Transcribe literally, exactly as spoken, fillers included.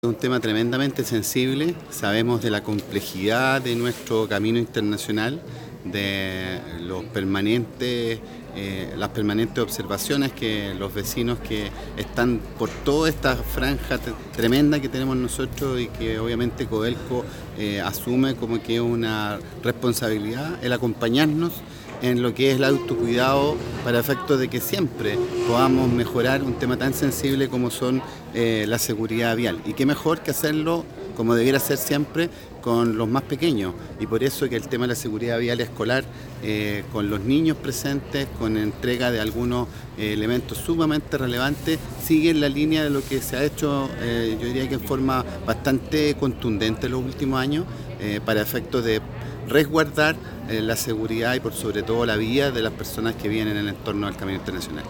Es un tema tremendamente sensible, sabemos de la complejidad de nuestro camino internacional, de los permanentes, eh, las permanentes observaciones que los vecinos que están por toda esta franja tremenda que tenemos nosotros y que obviamente Codelco eh, asume como que es una responsabilidad el acompañarnos en lo que es el autocuidado para efectos de que siempre podamos mejorar un tema tan sensible como son eh, la seguridad vial. Y qué mejor que hacerlo, como debiera ser siempre, con los más pequeños. Y por eso que el tema de la seguridad vial escolar, eh, con los niños presentes, con entrega de algunos eh, elementos sumamente relevantes, sigue en la línea de lo que se ha hecho, eh, yo diría que en forma bastante contundente en los últimos años, eh, para efectos de resguardar eh, la seguridad y por sobre todo la vida de las personas que vienen en el entorno del Camino Internacional.